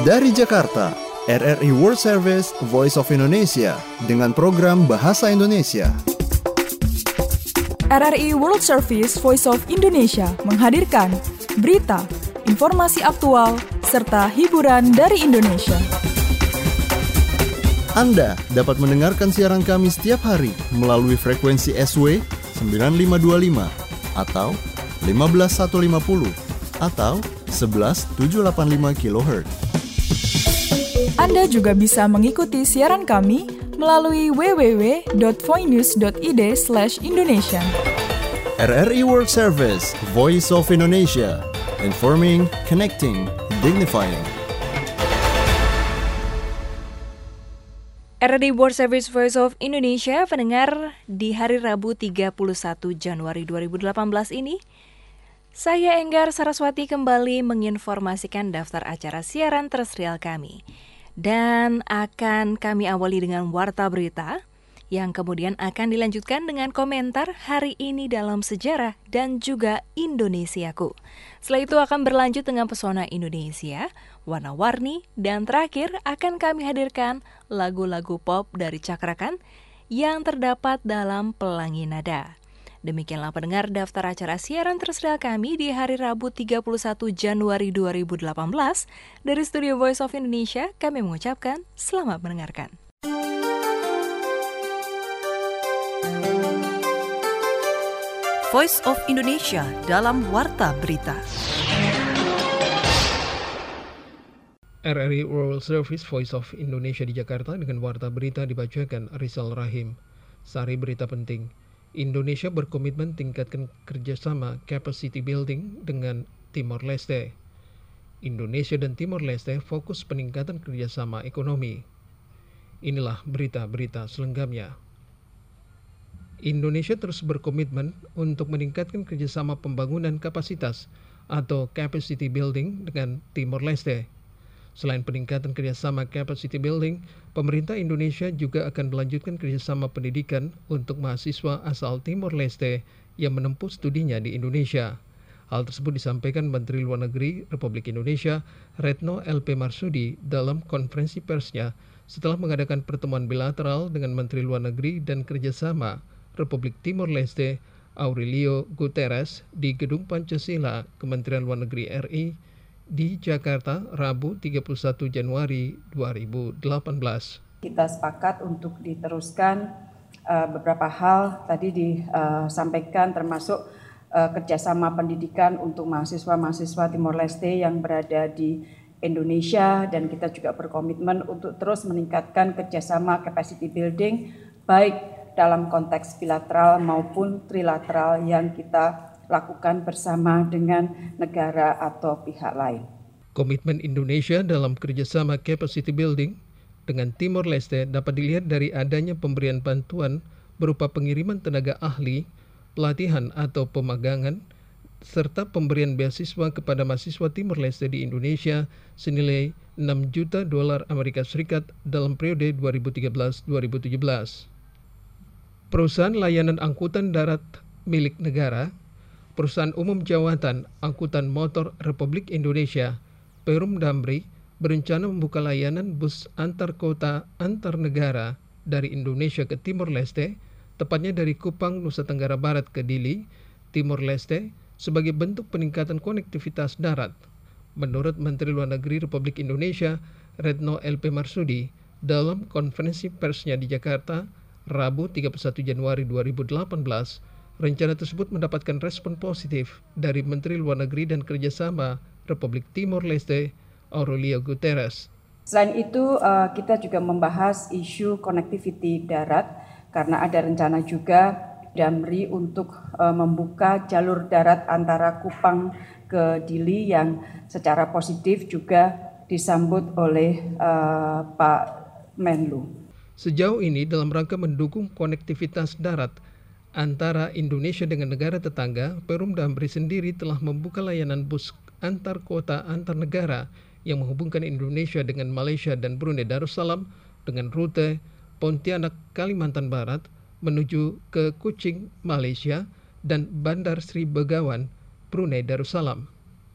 Dari Jakarta, RRI World Service Voice of Indonesia dengan program Bahasa Indonesia. RRI World Service Voice of Indonesia menghadirkan berita, informasi aktual, serta hiburan dari Indonesia. Anda dapat mendengarkan siaran kami setiap hari melalui frekuensi SW 9525 atau 15150 atau 11785 kHz. Anda juga bisa mengikuti siaran kami melalui www.voinews.id/Indonesia. RRI World Service, Voice of Indonesia, informing, connecting, dignifying. RRI World Service Voice of Indonesia, pendengar, di hari Rabu 31 Januari 2018 ini, saya Enggar Saraswati kembali menginformasikan daftar acara siaran terestrial kami. Dan akan kami awali dengan warta berita, yang kemudian akan dilanjutkan dengan komentar hari ini dalam sejarah dan juga Indonesiaku. Setelah itu akan berlanjut dengan pesona Indonesia, warna-warni, dan terakhir akan kami hadirkan lagu-lagu pop dari Cakrakan yang terdapat dalam Pelangi Nada. Demikianlah pendengar daftar acara siaran terestrial kami di hari Rabu 31 Januari 2018. Dari Studio Voice of Indonesia, kami mengucapkan selamat mendengarkan. Voice of Indonesia dalam Warta Berita. RRI World Service Voice of Indonesia di Jakarta dengan Warta Berita dibacakan Rizal Rahim. Sari berita penting. Indonesia berkomitmen tingkatkan kerjasama capacity building dengan Timor Leste. Indonesia dan Timor Leste fokus peningkatan kerjasama ekonomi. Inilah berita-berita selengkapnya. Indonesia terus berkomitmen untuk meningkatkan kerjasama pembangunan kapasitas atau capacity building dengan Timor Leste. Selain peningkatan kerjasama capacity building, pemerintah Indonesia juga akan melanjutkan kerjasama pendidikan untuk mahasiswa asal Timor Leste yang menempuh studinya di Indonesia. Hal tersebut disampaikan Menteri Luar Negeri Republik Indonesia, Retno LP Marsudi, dalam konferensi persnya setelah mengadakan pertemuan bilateral dengan Menteri Luar Negeri dan Kerjasama Republik Timor Leste, Aurelio Guterres, di Gedung Pancasila, Kementerian Luar Negeri RI, di Jakarta, Rabu 31 Januari 2018. Kita sepakat untuk diteruskan beberapa hal tadi disampaikan termasuk kerjasama pendidikan untuk mahasiswa-mahasiswa Timor Leste yang berada di Indonesia, dan kita juga berkomitmen untuk terus meningkatkan kerjasama capacity building baik dalam konteks bilateral maupun trilateral yang kita lakukan bersama dengan negara atau pihak lain. Komitmen Indonesia dalam kerjasama capacity building dengan Timor Leste dapat dilihat dari adanya pemberian bantuan berupa pengiriman tenaga ahli, pelatihan atau pemagangan, serta pemberian beasiswa kepada mahasiswa Timor Leste di Indonesia senilai $6 juta Amerika Serikat dalam periode 2013-2017. Perusahaan layanan angkutan darat milik negara, Perusahaan Umum Jawatan Angkutan Motor Republik Indonesia, Perum Damri, berencana membuka layanan bus antar kota antar negara dari Indonesia ke Timor Leste, tepatnya dari Kupang, Nusa Tenggara Barat ke Dili, Timor Leste, sebagai bentuk peningkatan konektivitas darat. Menurut Menteri Luar Negeri Republik Indonesia, Retno LP Marsudi, dalam konferensi persnya di Jakarta, Rabu 31 Januari 2018, rencana tersebut mendapatkan respon positif dari Menteri Luar Negeri dan Kerjasama Republik Timor Leste, Aurelio Guterres. Selain itu, kita juga membahas isu connectivity darat karena ada rencana juga Damri untuk membuka jalur darat antara Kupang ke Dili yang secara positif juga disambut oleh Pak Menlu. Sejauh ini dalam rangka mendukung konektivitas darat antara Indonesia dengan negara tetangga, Perum Damri sendiri telah membuka layanan bus antar kota antar negara yang menghubungkan Indonesia dengan Malaysia dan Brunei Darussalam dengan rute Pontianak, Kalimantan Barat menuju ke Kuching, Malaysia, dan Bandar Sri Begawan, Brunei Darussalam.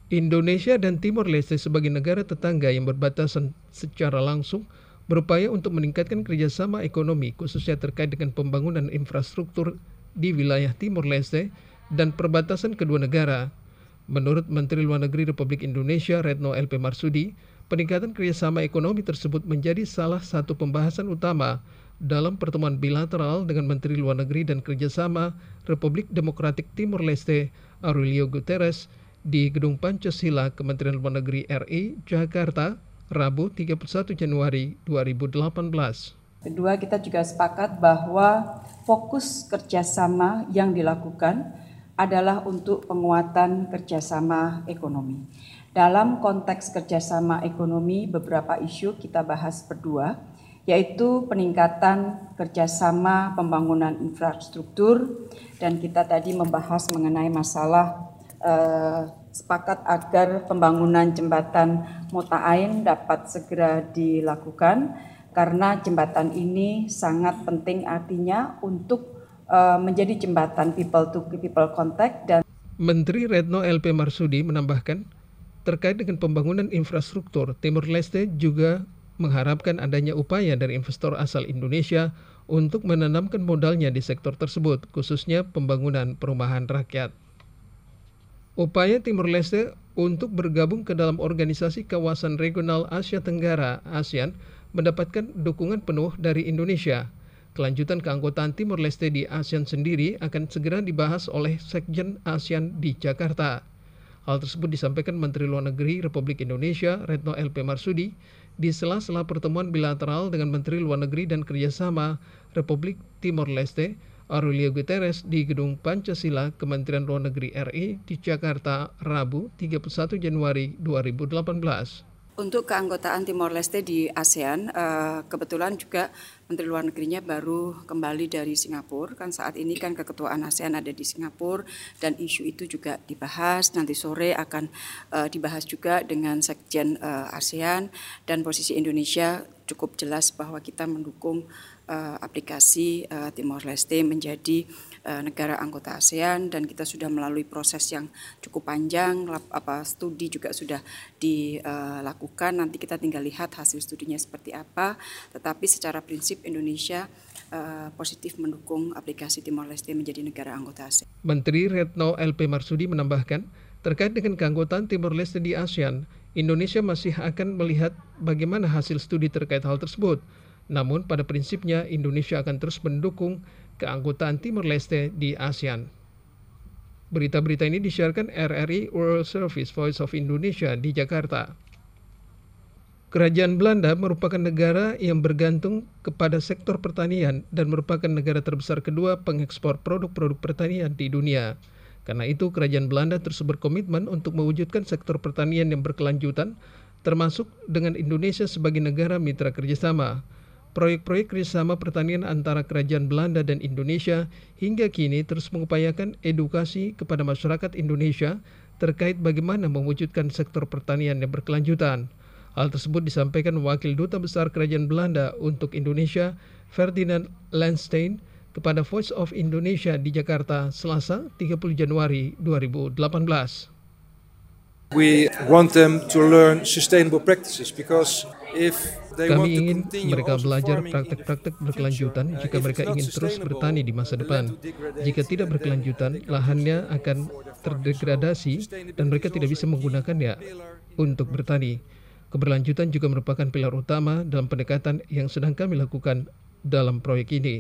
Indonesia dan Timor Leste sebagai negara tetangga yang berbatasan secara langsung berupaya untuk meningkatkan kerjasama ekonomi khususnya terkait dengan pembangunan infrastruktur di wilayah Timor Leste dan perbatasan kedua negara. Menurut Menteri Luar Negeri Republik Indonesia Retno LP Marsudi, peningkatan kerjasama ekonomi tersebut menjadi salah satu pembahasan utama dalam pertemuan bilateral dengan Menteri Luar Negeri dan Kerjasama Republik Demokratik Timor Leste Aurelio Guterres di Gedung Pancasila Kementerian Luar Negeri RI, Jakarta, Rabu 31 Januari 2018. Kedua, kita juga sepakat bahwa fokus kerjasama yang dilakukan adalah untuk penguatan kerjasama ekonomi. Dalam konteks kerjasama ekonomi, beberapa isu kita bahas berdua, yaitu peningkatan kerjasama pembangunan infrastruktur, dan kita tadi membahas mengenai masalah sepakat agar pembangunan jembatan Mota Ain dapat segera dilakukan, karena jembatan ini sangat penting artinya untuk menjadi jembatan people to people contact. Dan Menteri Retno LP Marsudi menambahkan, terkait dengan pembangunan infrastruktur, Timor Leste juga mengharapkan adanya upaya dari investor asal Indonesia untuk menanamkan modalnya di sektor tersebut, khususnya pembangunan perumahan rakyat. Upaya Timor Leste untuk bergabung ke dalam Organisasi Kawasan Regional Asia Tenggara (ASEAN) mendapatkan dukungan penuh dari Indonesia. Kelanjutan keanggotaan Timor Leste di ASEAN sendiri akan segera dibahas oleh Sekjen ASEAN di Jakarta. Hal tersebut disampaikan Menteri Luar Negeri Republik Indonesia Retno LP Marsudi di sela-sela pertemuan bilateral dengan Menteri Luar Negeri dan Kerjasama Republik Timor Leste Aurelio Guterres di Gedung Pancasila Kementerian Luar Negeri RI di Jakarta, Rabu 31 Januari 2018. Untuk keanggotaan Timor Leste di ASEAN, kebetulan juga Menteri Luar Negerinya baru kembali dari Singapura. Kan saat ini kan keketuaan ASEAN ada di Singapura, dan isu itu juga dibahas. Nanti sore akan dibahas juga dengan Sekjen ASEAN, dan posisi Indonesia cukup jelas bahwa kita mendukung aplikasi Timor Leste menjadi negara anggota ASEAN, dan kita sudah melalui proses yang cukup panjang, studi juga sudah dilakukan. Nanti kita tinggal lihat hasil studinya seperti apa, tetapi secara prinsip Indonesia positif mendukung aplikasi Timor Leste menjadi negara anggota ASEAN. Menteri Retno LP Marsudi menambahkan, terkait dengan keanggotaan Timor Leste di ASEAN, Indonesia masih akan melihat bagaimana hasil studi terkait hal tersebut. Namun pada prinsipnya Indonesia akan terus mendukung keanggotaan Timor Leste di ASEAN. Berita-berita ini disiarkan RRI World Service Voice of Indonesia di Jakarta. Kerajaan Belanda merupakan negara yang bergantung kepada sektor pertanian dan merupakan negara terbesar kedua pengekspor produk-produk pertanian di dunia. Karena itu, Kerajaan Belanda terus berkomitmen untuk mewujudkan sektor pertanian yang berkelanjutan, termasuk dengan Indonesia sebagai negara mitra kerjasama. Proyek-proyek kerjasama pertanian antara Kerajaan Belanda dan Indonesia hingga kini terus mengupayakan edukasi kepada masyarakat Indonesia terkait bagaimana mewujudkan sektor pertanian yang berkelanjutan. Hal tersebut disampaikan Wakil Duta Besar Kerajaan Belanda untuk Indonesia, Ferdinand Lansstein, kepada Voice of Indonesia di Jakarta, Selasa 30 Januari 2018. We want them to learn sustainable practices because if they want Kami to ingin continue mereka also belajar farming praktek-praktek in berkelanjutan future, jika if mereka it's not ingin terus sustainable, bertani di masa the depan. land will degrade, Jika tidak and then berkelanjutan, they cannot lahannya use it akan for their farms. terdegradasi dan mereka tidak bisa menggunakannya untuk bertani. Keberlanjutan juga merupakan pilar utama dalam pendekatan yang sedang kami lakukan dalam proyek ini.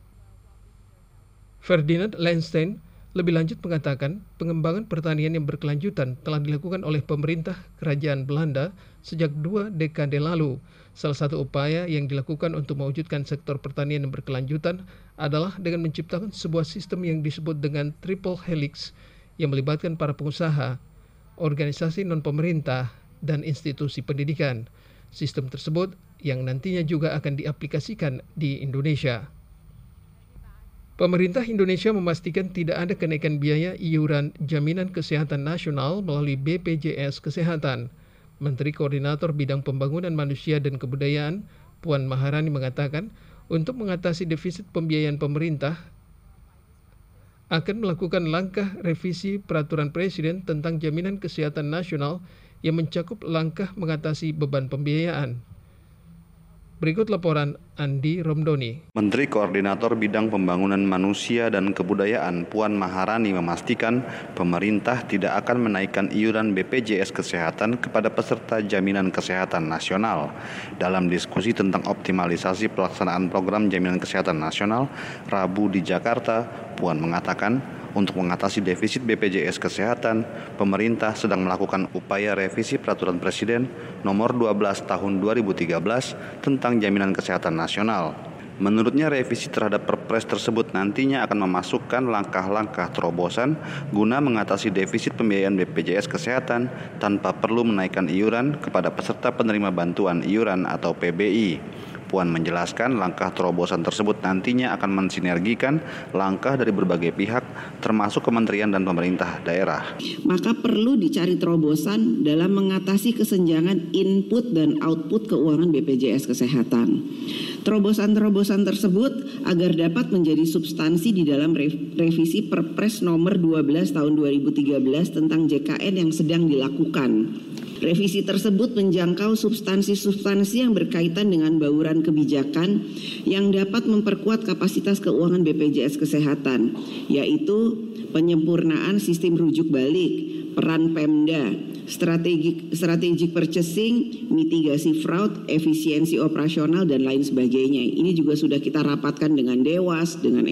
Ferdinand Lansstein lebih lanjut mengatakan, pengembangan pertanian yang berkelanjutan telah dilakukan oleh pemerintah Kerajaan Belanda sejak 2 dekade lalu. Salah satu upaya yang dilakukan untuk mewujudkan sektor pertanian yang berkelanjutan adalah dengan menciptakan sebuah sistem yang disebut dengan triple helix yang melibatkan para pengusaha, organisasi non-pemerintah, dan institusi pendidikan. Sistem tersebut yang nantinya juga akan diaplikasikan di Indonesia. Pemerintah Indonesia memastikan tidak ada kenaikan biaya iuran Jaminan Kesehatan Nasional melalui BPJS Kesehatan. Menteri Koordinator Bidang Pembangunan Manusia dan Kebudayaan, Puan Maharani mengatakan, untuk mengatasi defisit pembiayaan pemerintah akan melakukan langkah revisi peraturan Presiden tentang jaminan kesehatan nasional yang mencakup langkah mengatasi beban pembiayaan. Berikut laporan Andi Romdoni. Menteri Koordinator Bidang Pembangunan Manusia dan Kebudayaan Puan Maharani memastikan pemerintah tidak akan menaikkan iuran BPJS Kesehatan kepada peserta Jaminan Kesehatan Nasional. Dalam diskusi tentang optimalisasi pelaksanaan program Jaminan Kesehatan Nasional, Rabu di Jakarta, Puan mengatakan untuk mengatasi defisit BPJS Kesehatan, pemerintah sedang melakukan upaya revisi Peraturan Presiden Nomor 12 Tahun 2013 tentang Jaminan Kesehatan Nasional. Menurutnya revisi terhadap Perpres tersebut nantinya akan memasukkan langkah-langkah terobosan guna mengatasi defisit pembiayaan BPJS Kesehatan tanpa perlu menaikkan iuran kepada peserta penerima bantuan iuran atau PBI. Puan menjelaskan langkah terobosan tersebut nantinya akan mensinergikan langkah dari berbagai pihak termasuk kementerian dan pemerintah daerah. Maka perlu dicari terobosan dalam mengatasi kesenjangan input dan output keuangan BPJS Kesehatan. Terobosan-terobosan tersebut agar dapat menjadi substansi di dalam revisi Perpres nomor 12 tahun 2013 tentang JKN yang sedang dilakukan. Revisi tersebut menjangkau substansi-substansi yang berkaitan dengan bauran kebijakan yang dapat memperkuat kapasitas keuangan BPJS Kesehatan, yaitu penyempurnaan sistem rujuk balik, peran Pemda, strategic purchasing, mitigasi fraud, efisiensi operasional, dan lain sebagainya. Ini juga sudah kita rapatkan dengan Dewas, dengan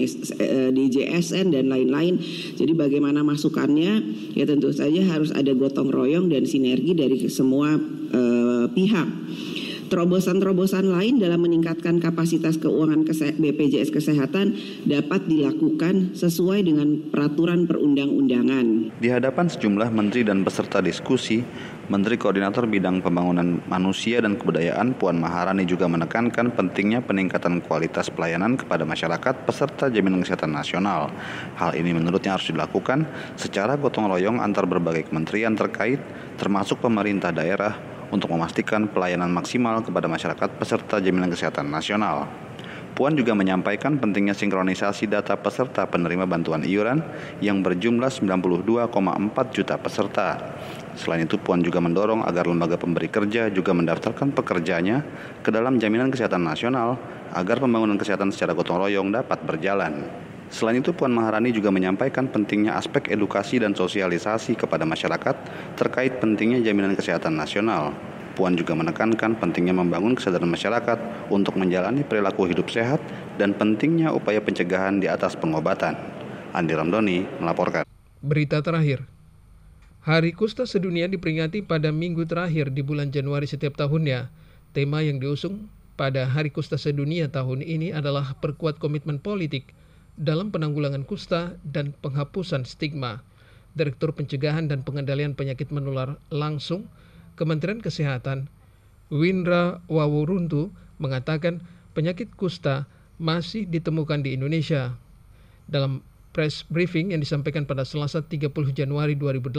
DJSN, dan lain-lain. Jadi bagaimana masukannya? Ya tentu saja harus ada gotong royong dan sinergi dari semua pihak. Terobosan-terobosan lain dalam meningkatkan kapasitas keuangan BPJS Kesehatan dapat dilakukan sesuai dengan peraturan perundang-undangan. Di hadapan sejumlah menteri dan peserta diskusi, Menteri Koordinator Bidang Pembangunan Manusia dan Kebudayaan Puan Maharani juga menekankan pentingnya peningkatan kualitas pelayanan kepada masyarakat peserta Jaminan Kesehatan Nasional. Hal ini menurutnya harus dilakukan secara gotong royong antar berbagai kementerian terkait, termasuk pemerintah daerah, untuk memastikan pelayanan maksimal kepada masyarakat peserta Jaminan Kesehatan Nasional. Puan juga menyampaikan pentingnya sinkronisasi data peserta penerima bantuan iuran yang berjumlah 92,4 juta peserta. Selain itu, Puan juga mendorong agar lembaga pemberi kerja juga mendaftarkan pekerjanya ke dalam Jaminan Kesehatan Nasional agar pembangunan kesehatan secara gotong royong dapat berjalan. Selain itu, Puan Maharani juga menyampaikan pentingnya aspek edukasi dan sosialisasi kepada masyarakat terkait pentingnya Jaminan Kesehatan Nasional. Puan juga menekankan pentingnya membangun kesadaran masyarakat untuk menjalani perilaku hidup sehat dan pentingnya upaya pencegahan di atas pengobatan. Andi Ramdhani melaporkan. Berita terakhir. Hari Kusta Sedunia diperingati pada minggu terakhir di bulan Januari setiap tahunnya. Tema yang diusung pada Hari Kusta Sedunia tahun ini adalah perkuat komitmen politik dalam penanggulangan kusta dan penghapusan stigma. Direktur Pencegahan dan Pengendalian Penyakit Menular Langsung Kementerian Kesehatan, Windra Wawuruntu, mengatakan penyakit kusta masih ditemukan di Indonesia. Dalam press briefing yang disampaikan pada Selasa 30 Januari 2018,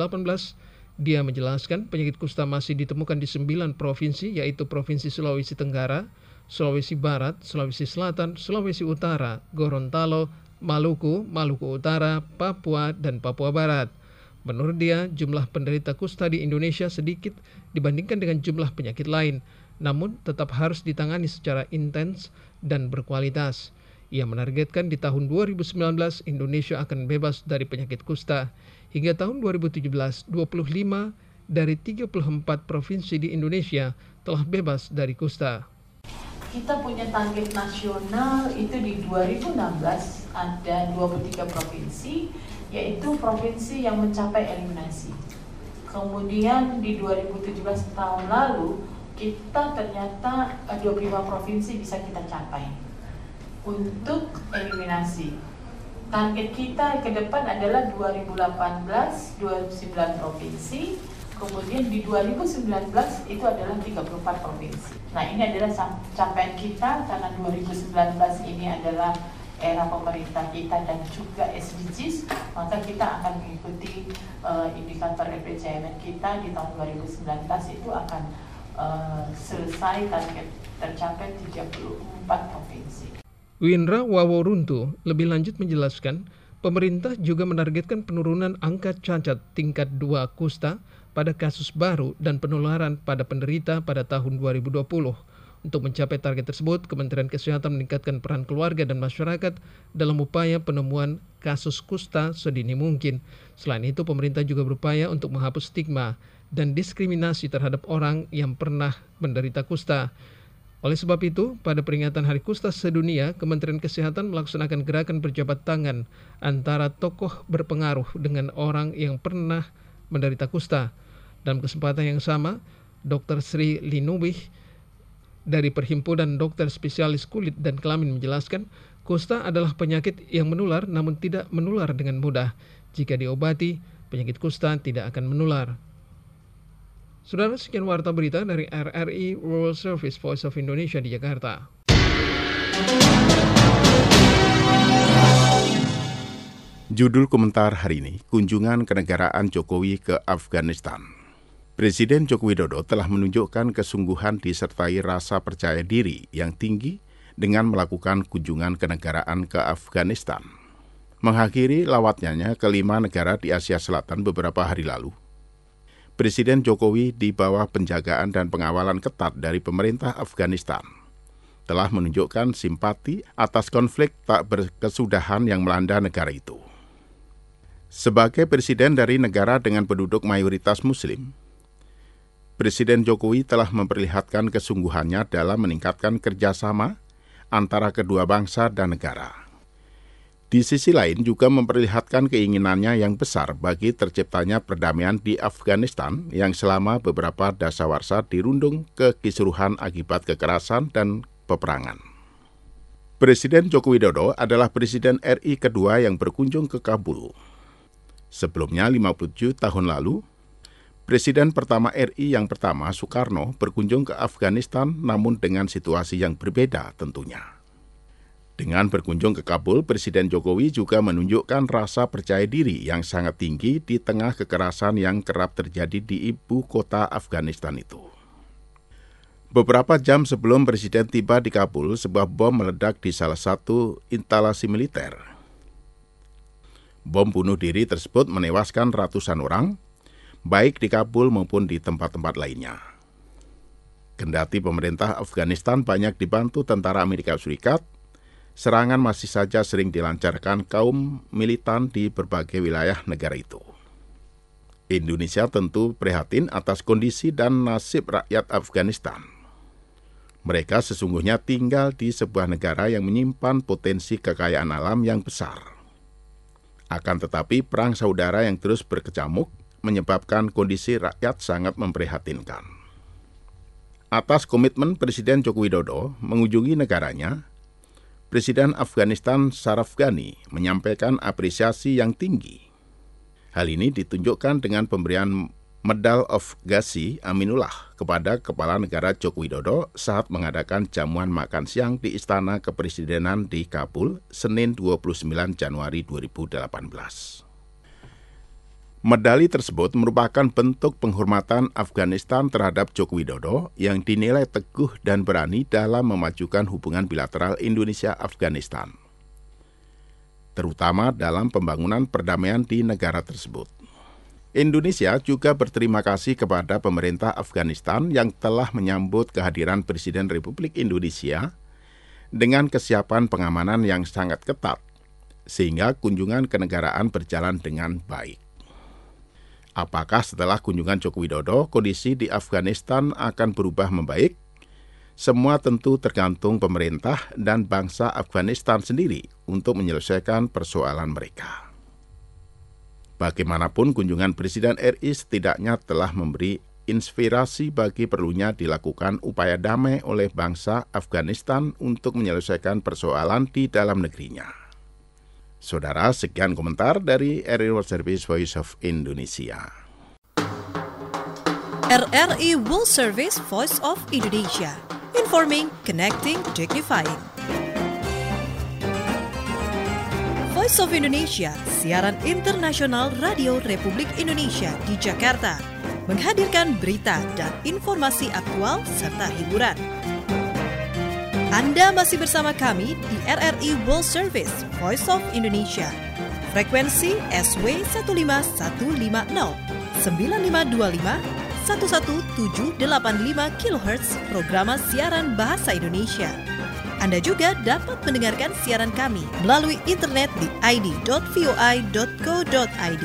dia menjelaskan penyakit kusta masih ditemukan di 9 provinsi, yaitu Provinsi Sulawesi Tenggara, Sulawesi Barat, Sulawesi Selatan, Sulawesi Utara, Gorontalo, Maluku, Maluku Utara, Papua, dan Papua Barat. Menurut dia, jumlah penderita kusta di Indonesia sedikit dibandingkan dengan jumlah penyakit lain, namun tetap harus ditangani secara intens dan berkualitas. Ia menargetkan di tahun 2019 Indonesia akan bebas dari penyakit kusta. Hingga tahun 2017, 25 dari 34 provinsi di Indonesia telah bebas dari kusta. Kita punya target nasional itu di 2016 ada 23 provinsi, yaitu provinsi yang mencapai eliminasi. Kemudian di 2017 tahun lalu kita ternyata 25 provinsi bisa kita capai untuk eliminasi. Target kita ke depan adalah 2018 29 provinsi. Kemudian di 2019 itu adalah 34 provinsi. Nah, ini adalah capaian kita karena 2019 ini adalah era pemerintah kita dan juga SDGs, maka kita akan mengikuti indikator RPJMN kita di tahun 2019 itu akan selesai target tercapai 34 provinsi. Windra Wawuruntu lebih lanjut menjelaskan Pemerintah juga menargetkan penurunan angka cacat tingkat 2 kusta pada kasus baru dan penularan pada penderita pada tahun 2020. Untuk mencapai target tersebut, Kementerian Kesehatan meningkatkan peran keluarga dan masyarakat dalam upaya penemuan kasus kusta sedini mungkin. Selain itu, pemerintah juga berupaya untuk menghapus stigma dan diskriminasi terhadap orang yang pernah menderita kusta. Oleh sebab itu, pada peringatan Hari Kusta Sedunia, Kementerian Kesehatan melaksanakan gerakan berjabat tangan antara tokoh berpengaruh dengan orang yang pernah menderita kusta. Dalam kesempatan yang sama, Dr. Sri Linubih dari Perhimpunan Dokter Spesialis Kulit dan Kelamin menjelaskan, kusta adalah penyakit yang menular namun tidak menular dengan mudah. Jika diobati, penyakit kusta tidak akan menular. Saudara, sekian warta berita dari RRI World Service Voice of Indonesia di Jakarta. Judul komentar hari ini, kunjungan kenegaraan Jokowi ke Afghanistan. Presiden Joko Widodo telah menunjukkan kesungguhan disertai rasa percaya diri yang tinggi dengan melakukan kunjungan kenegaraan ke Afghanistan. Mengakhiri lawatnya ke 5 negara di Asia Selatan beberapa hari lalu, Presiden Jokowi di bawah penjagaan dan pengawalan ketat dari pemerintah Afghanistan telah menunjukkan simpati atas konflik tak berkesudahan yang melanda negara itu. Sebagai presiden dari negara dengan penduduk mayoritas Muslim, Presiden Jokowi telah memperlihatkan kesungguhannya dalam meningkatkan kerjasama antara kedua bangsa dan negara. Di sisi lain juga memperlihatkan keinginannya yang besar bagi terciptanya perdamaian di Afghanistan yang selama beberapa dasawarsa dirundung kekisruhan akibat kekerasan dan peperangan. Presiden Joko Widodo adalah Presiden RI kedua yang berkunjung ke Kabul. Sebelumnya 57 tahun lalu, Presiden pertama RI yang pertama, Soekarno, berkunjung ke Afghanistan namun dengan situasi yang berbeda tentunya. Dengan berkunjung ke Kabul, Presiden Jokowi juga menunjukkan rasa percaya diri yang sangat tinggi di tengah kekerasan yang kerap terjadi di ibu kota Afghanistan itu. Beberapa jam sebelum Presiden tiba di Kabul, sebuah bom meledak di salah satu instalasi militer. Bom bunuh diri tersebut menewaskan ratusan orang, baik di Kabul maupun di tempat-tempat lainnya. Kendati pemerintah Afghanistan banyak dibantu tentara Amerika Serikat, serangan masih saja sering dilancarkan kaum militan di berbagai wilayah negara itu. Indonesia tentu prihatin atas kondisi dan nasib rakyat Afghanistan. Mereka sesungguhnya tinggal di sebuah negara yang menyimpan potensi kekayaan alam yang besar. Akan tetapi perang saudara yang terus berkecamuk menyebabkan kondisi rakyat sangat memprihatinkan. Atas komitmen Presiden Joko Widodo mengunjungi negaranya, Presiden Afghanistan Ashraf Ghani menyampaikan apresiasi yang tinggi. Hal ini ditunjukkan dengan pemberian Medal of Ghazi Aminullah kepada Kepala Negara Joko Widodo saat mengadakan jamuan makan siang di Istana Kepresidenan di Kabul, Senin 29 Januari 2018. Medali tersebut merupakan bentuk penghormatan Afghanistan terhadap Joko Widodo yang dinilai teguh dan berani dalam memajukan hubungan bilateral Indonesia-Afghanistan, terutama dalam pembangunan perdamaian di negara tersebut. Indonesia juga berterima kasih kepada pemerintah Afghanistan yang telah menyambut kehadiran Presiden Republik Indonesia dengan kesiapan pengamanan yang sangat ketat, sehingga kunjungan kenegaraan berjalan dengan baik. Apakah setelah kunjungan Joko Widodo, kondisi di Afghanistan akan berubah membaik? Semua tentu tergantung pemerintah dan bangsa Afghanistan sendiri untuk menyelesaikan persoalan mereka. Bagaimanapun, kunjungan Presiden RI setidaknya telah memberi inspirasi bagi perlunya dilakukan upaya damai oleh bangsa Afghanistan untuk menyelesaikan persoalan di dalam negerinya. Saudara, sekian komentar dari RRI World Service Voice of Indonesia. RRI World Service Voice of Indonesia. Informing, connecting, dignifying. Voice of Indonesia, siaran internasional Radio Republik Indonesia di Jakarta, menghadirkan berita dan informasi aktual serta hiburan. Anda masih bersama kami di RRI World Service Voice of Indonesia. frekuensi SW 15150, 9525, 11785 kHz programa siaran bahasa Indonesia. Anda juga dapat mendengarkan siaran kami melalui internet di id.voi.co.id.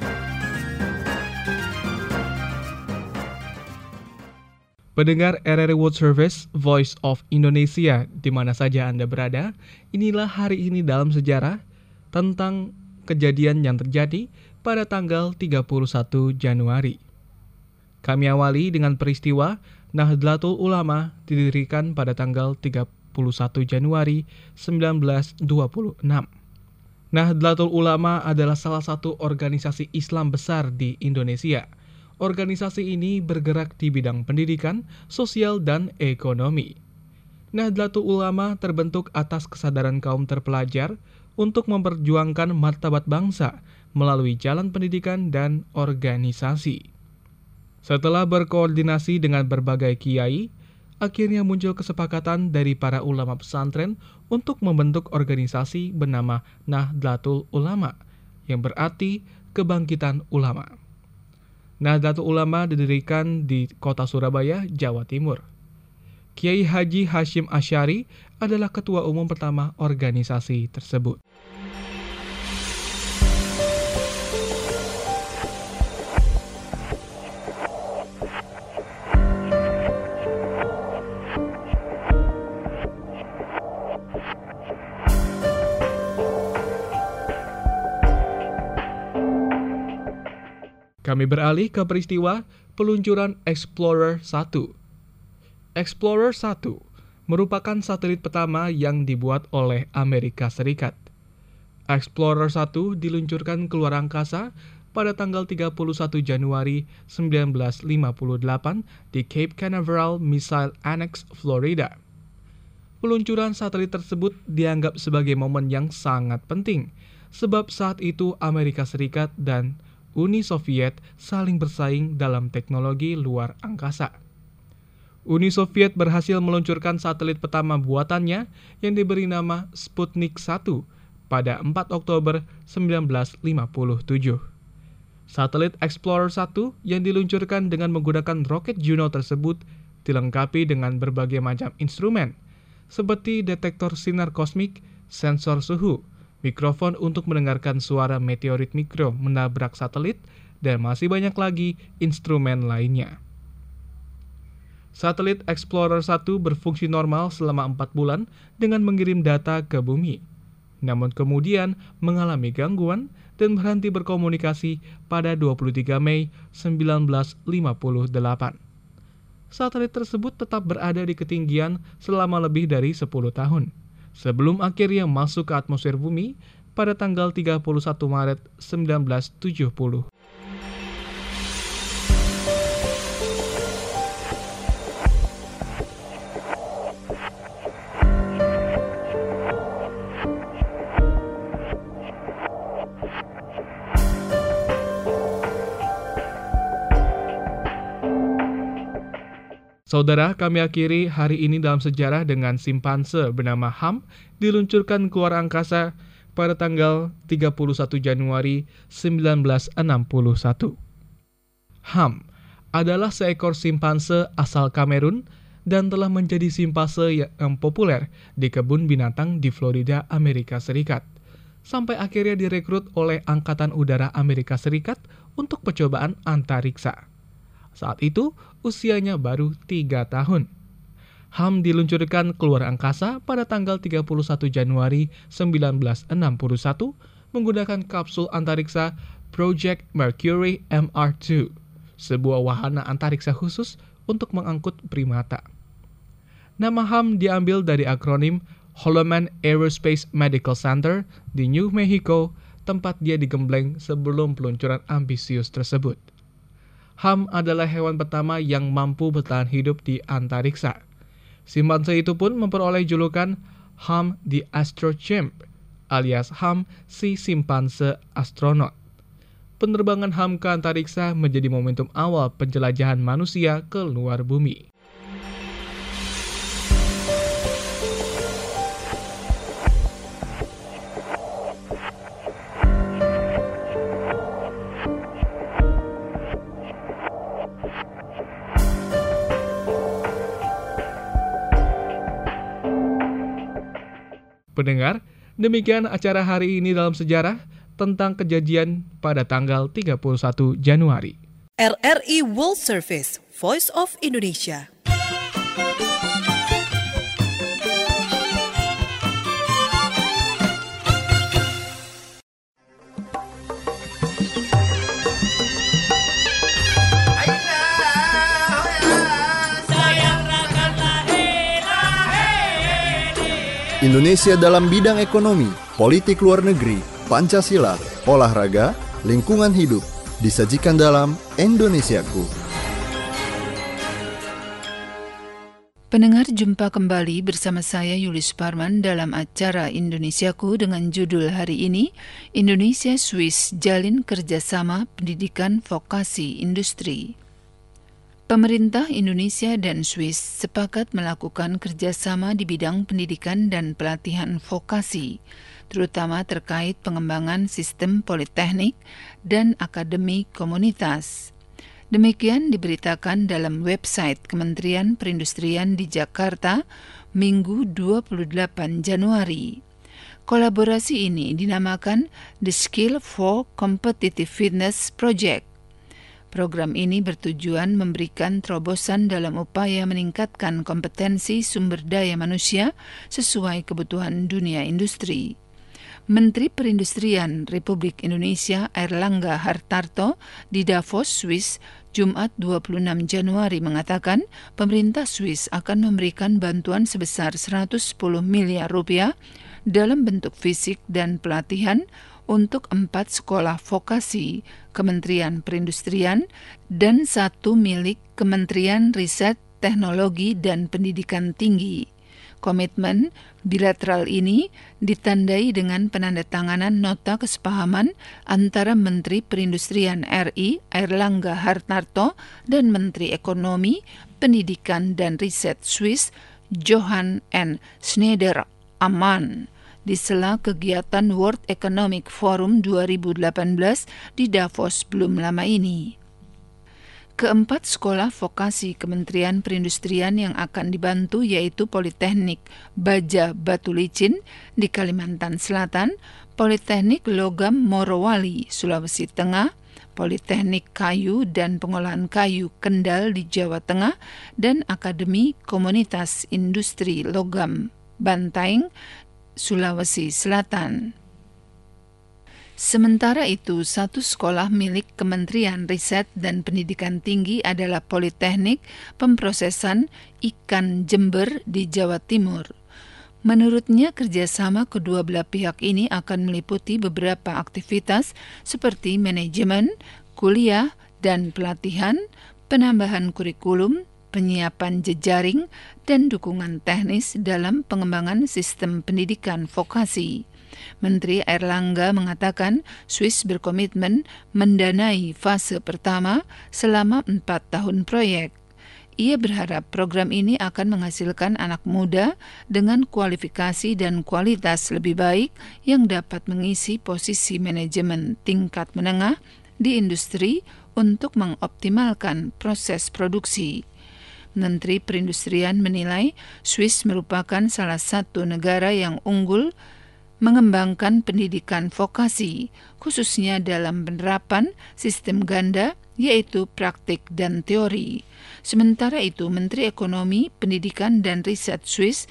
Pendengar RRI World Service, Voice of Indonesia, di mana saja Anda berada, inilah hari ini dalam sejarah tentang kejadian yang terjadi pada tanggal 31 Januari. Kami awali dengan peristiwa Nahdlatul Ulama didirikan pada tanggal 31 Januari 1926. Nahdlatul Ulama adalah salah satu organisasi Islam besar di Indonesia. Organisasi ini bergerak di bidang pendidikan, sosial, dan ekonomi. Nahdlatul Ulama terbentuk atas kesadaran kaum terpelajar untuk memperjuangkan martabat bangsa melalui jalan pendidikan dan organisasi. Setelah berkoordinasi dengan berbagai kiai, akhirnya muncul kesepakatan dari para ulama pesantren untuk membentuk organisasi bernama Nahdlatul Ulama, yang berarti kebangkitan ulama. Nahdlatul Ulama didirikan di kota Surabaya, Jawa Timur. Kiai Haji Hashim Asy'ari adalah ketua umum pertama organisasi tersebut. Kami beralih ke peristiwa peluncuran Explorer 1. Explorer 1 merupakan satelit pertama yang dibuat oleh Amerika Serikat. Explorer 1 diluncurkan ke luar angkasa pada tanggal 31 Januari 1958 di Cape Canaveral Missile Annex, Florida. Peluncuran satelit tersebut dianggap sebagai momen yang sangat penting, sebab saat itu Amerika Serikat dan Uni Soviet saling bersaing dalam teknologi luar angkasa. Uni Soviet berhasil meluncurkan satelit pertama buatannya yang diberi nama Sputnik 1 pada 4 Oktober 1957. Satelit Explorer 1 yang diluncurkan dengan menggunakan roket Juno tersebut dilengkapi dengan berbagai macam instrumen, seperti detektor sinar kosmik, sensor suhu, mikrofon untuk mendengarkan suara meteorit mikro menabrak satelit, dan masih banyak lagi instrumen lainnya. Satelit Explorer 1 berfungsi normal selama 4 bulan dengan mengirim data ke bumi. Namun kemudian mengalami gangguan dan berhenti berkomunikasi pada 23 Mei 1958. Satelit tersebut tetap berada di ketinggian selama lebih dari 10 tahun. Sebelum akhirnya masuk ke atmosfer bumi pada tanggal 31 Maret 1970. Saudara, kami akhiri hari ini dalam sejarah dengan simpanse bernama Ham diluncurkan keluar angkasa pada tanggal 31 Januari 1961. Ham adalah seekor simpanse asal Kamerun dan telah menjadi simpanse yang populer di kebun binatang di Florida, Amerika Serikat, sampai akhirnya direkrut oleh Angkatan Udara Amerika Serikat untuk percobaan antariksa. Saat itu, usianya baru 3 tahun. Ham diluncurkan keluar angkasa pada tanggal 31 Januari 1961 menggunakan kapsul antariksa Project Mercury MR2, sebuah wahana antariksa khusus untuk mengangkut primata. Nama Ham diambil dari akronim Holloman Aerospace Medical Center di New Mexico, tempat dia digembleng sebelum peluncuran ambisius tersebut. Ham adalah hewan pertama yang mampu bertahan hidup di antariksa. Simpanse itu pun memperoleh julukan Ham the Astrochimp, alias Ham si simpanse astronot. Penerbangan Ham ke antariksa menjadi momentum awal penjelajahan manusia ke luar bumi. Pendengar, demikian acara hari ini dalam sejarah tentang kejadian pada tanggal 31 Januari. RRI World Service, Voice of Indonesia. Indonesia dalam bidang ekonomi, politik luar negeri, Pancasila, olahraga, lingkungan hidup, disajikan dalam Indonesiaku. Pendengar, jumpa kembali bersama saya Yulis Parman dalam acara Indonesiaku dengan judul hari ini, Indonesia Swiss jalin kerjasama pendidikan vokasi industri. Pemerintah Indonesia dan Swiss sepakat melakukan kerjasama di bidang pendidikan dan pelatihan vokasi, terutama terkait pengembangan sistem politeknik dan akademi komunitas. Demikian diberitakan dalam website Kementerian Perindustrian di Jakarta, Minggu 28 Januari. Kolaborasi ini dinamakan The Skill for Competitiveness Project. Program ini bertujuan memberikan terobosan dalam upaya meningkatkan kompetensi sumber daya manusia sesuai kebutuhan dunia industri. Menteri Perindustrian Republik Indonesia Airlangga Hartarto di Davos, Swiss, Jumat 26 Januari mengatakan pemerintah Swiss akan memberikan bantuan sebesar 110 miliar rupiah dalam bentuk fisik dan pelatihan untuk 4 sekolah vokasi Kementerian Perindustrian dan 1 milik Kementerian Riset, Teknologi, dan Pendidikan Tinggi. Komitmen bilateral ini ditandai dengan penandatanganan nota kesepahaman antara Menteri Perindustrian RI Airlangga Hartarto dan Menteri Ekonomi, Pendidikan, dan Riset Swiss Johan N. Schneider-Ammann di sela kegiatan World Economic Forum 2018 di Davos belum lama ini. Keempat sekolah vokasi Kementerian Perindustrian yang akan dibantu yaitu Politeknik Baja Batu Licin di Kalimantan Selatan, Politeknik Logam Morowali, Sulawesi Tengah, Politeknik Kayu dan Pengolahan Kayu Kendal di Jawa Tengah, dan Akademi Komunitas Industri Logam Bantaeng, Sulawesi Selatan. Sementara itu, 1 sekolah milik Kementerian Riset dan Pendidikan Tinggi adalah Politeknik Pemprosesan Ikan Jember di Jawa Timur. Menurutnya, kerjasama kedua belah pihak ini akan meliputi beberapa aktivitas seperti manajemen, kuliah, dan pelatihan, penambahan kurikulum, penyiapan jejaring, dan dukungan teknis dalam pengembangan sistem pendidikan vokasi. Menteri Airlangga mengatakan Swiss berkomitmen mendanai fase pertama selama 4 tahun proyek. Ia berharap program ini akan menghasilkan anak muda dengan kualifikasi dan kualitas lebih baik yang dapat mengisi posisi manajemen tingkat menengah di industri untuk mengoptimalkan proses produksi. Menteri Perindustrian menilai Swiss merupakan salah satu negara yang unggul mengembangkan pendidikan vokasi, khususnya dalam penerapan sistem ganda, yaitu praktik dan teori. Sementara itu, Menteri Ekonomi, Pendidikan, dan Riset Swiss,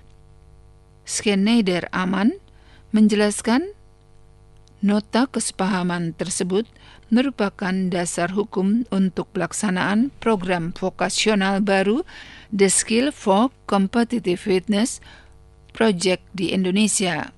Schneider-Ammann, menjelaskan nota kesepahaman tersebut merupakan dasar hukum untuk pelaksanaan program vokasional baru The Skill for Competitiveness Project di Indonesia.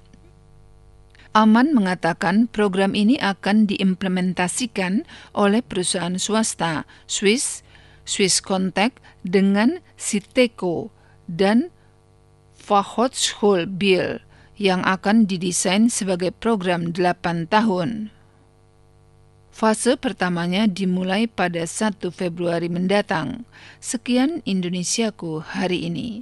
Ammann mengatakan program ini akan diimplementasikan oleh perusahaan swasta Swiss Contact dengan Siteco dan Fachhochschule yang akan didesain sebagai program 8 tahun. Fase pertamanya dimulai pada 1 Februari mendatang. Sekian Indonesiaku hari ini.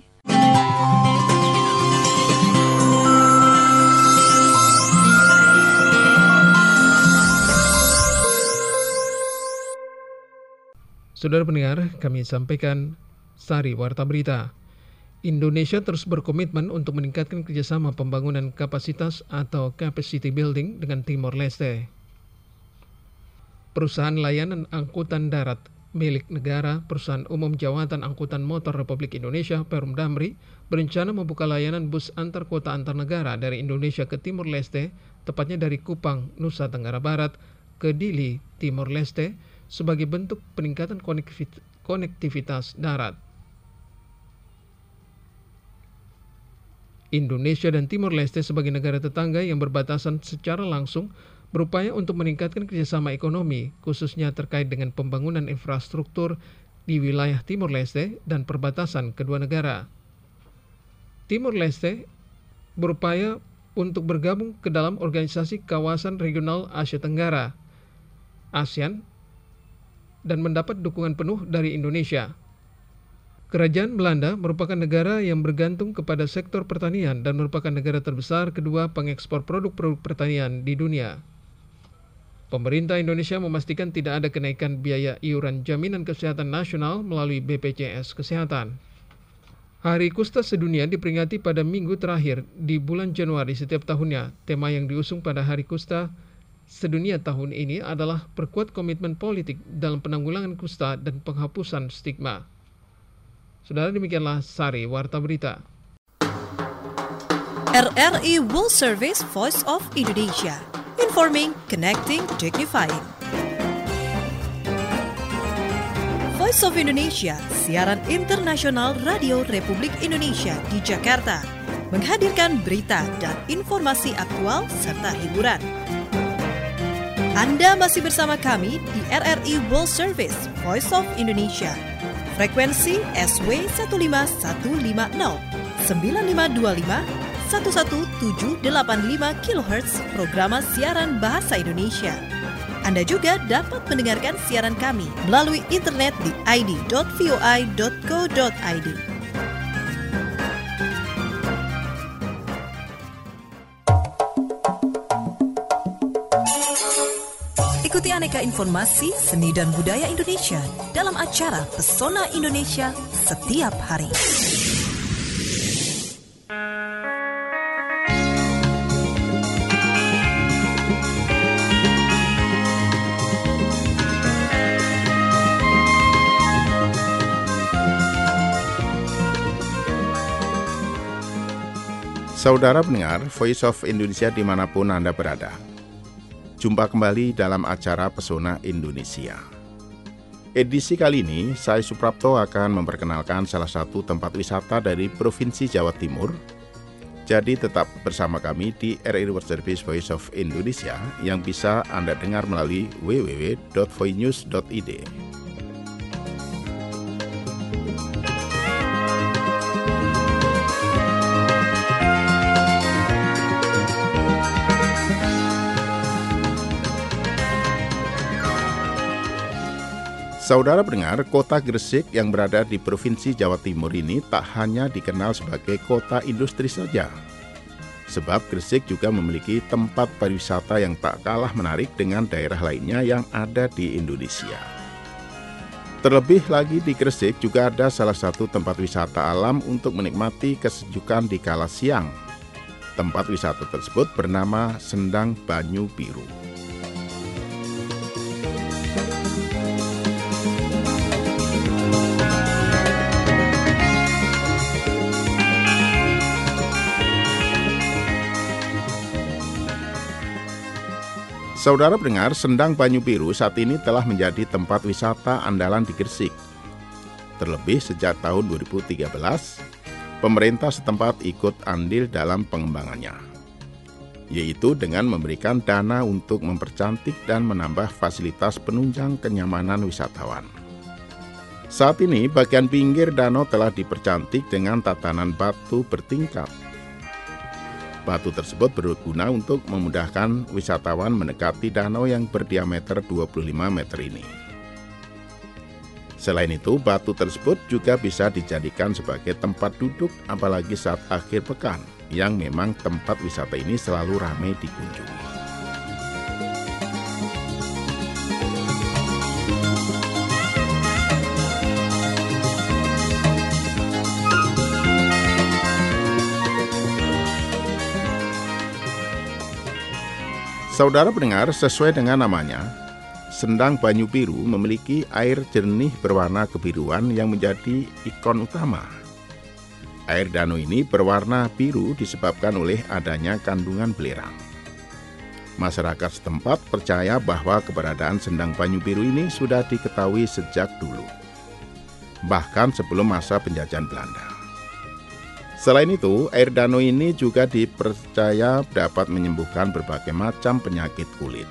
Saudara pendengar, kami sampaikan sari warta berita. Indonesia terus berkomitmen untuk meningkatkan kerjasama pembangunan kapasitas atau capacity building dengan Timor Leste. Perusahaan layanan angkutan darat milik negara, Perusahaan Umum Jawatan Angkutan Motor Republik Indonesia, Perum Damri, berencana membuka layanan bus antar kota antar negara dari Indonesia ke Timor Leste, tepatnya dari Kupang, Nusa Tenggara Barat, ke Dili, Timor Leste, sebagai bentuk peningkatan konektivitas darat. Indonesia dan Timor Leste sebagai negara tetangga yang berbatasan secara langsung berupaya untuk meningkatkan kerjasama ekonomi, khususnya terkait dengan pembangunan infrastruktur di wilayah Timor Leste dan perbatasan kedua negara. Timor Leste berupaya untuk bergabung ke dalam Organisasi Kawasan Regional Asia Tenggara, ASEAN, dan mendapat dukungan penuh dari Indonesia. Kerajaan Belanda merupakan negara yang bergantung kepada sektor pertanian dan merupakan negara terbesar kedua pengekspor produk-produk pertanian di dunia. Pemerintah Indonesia memastikan tidak ada kenaikan biaya iuran jaminan kesehatan nasional melalui BPJS Kesehatan. Hari Kusta Sedunia diperingati pada minggu terakhir di bulan Januari setiap tahunnya. Tema yang diusung pada Hari Kusta Sedunia tahun ini adalah perkuat komitmen politik dalam penanggulangan kusta dan penghapusan stigma. Saudara, demikianlah Sari Warta Berita. RRI World Service Voice of Indonesia. Informing, connecting, dignifying. Voice of Indonesia, siaran internasional Radio Republik Indonesia di Jakarta, menghadirkan berita dan informasi aktual serta hiburan. Anda masih bersama kami di RRI World Service Voice of Indonesia. Frekuensi SW 15150, 9525, 11785 kHz programa siaran bahasa Indonesia. Anda juga dapat mendengarkan siaran kami melalui internet di id.voi.co.id. Ikuti aneka informasi, seni dan budaya Indonesia dalam acara Pesona Indonesia setiap hari. Saudara pendengar Voice of Indonesia dimanapun Anda berada. Jumpa kembali dalam acara Pesona Indonesia. Edisi kali ini, saya Suprapto akan memperkenalkan salah satu tempat wisata dari Provinsi Jawa Timur. Jadi tetap bersama kami di RRI World Service Voice of Indonesia yang bisa Anda dengar melalui www.voinews.id. Saudara pendengar, kota Gresik yang berada di Provinsi Jawa Timur ini tak hanya dikenal sebagai kota industri saja. Sebab Gresik juga memiliki tempat pariwisata yang tak kalah menarik dengan daerah lainnya yang ada di Indonesia. Terlebih lagi di Gresik juga ada salah satu tempat wisata alam untuk menikmati kesejukan di kala siang. Tempat wisata tersebut bernama Sendang Banyu Biru. Saudara pendengar, Sendang Banyu Biru saat ini telah menjadi tempat wisata andalan di Gresik. Terlebih sejak tahun 2013, pemerintah setempat ikut andil dalam pengembangannya, yaitu dengan memberikan dana untuk mempercantik dan menambah fasilitas penunjang kenyamanan wisatawan. Saat ini, bagian pinggir danau telah dipercantik dengan tatanan batu bertingkat. Batu tersebut berguna untuk memudahkan wisatawan mendekati danau yang berdiameter 25 meter ini. Selain itu, batu tersebut juga bisa dijadikan sebagai tempat duduk apalagi saat akhir pekan, yang memang tempat wisata ini selalu ramai dikunjungi. Saudara pendengar, sesuai dengan namanya, Sendang Banyu Biru memiliki air jernih berwarna kebiruan yang menjadi ikon utama. Air danau ini berwarna biru disebabkan oleh adanya kandungan belerang. Masyarakat setempat percaya bahwa keberadaan Sendang Banyu Biru ini sudah diketahui sejak dulu, bahkan sebelum masa penjajahan Belanda. Selain itu, air danau ini juga dipercaya dapat menyembuhkan berbagai macam penyakit kulit.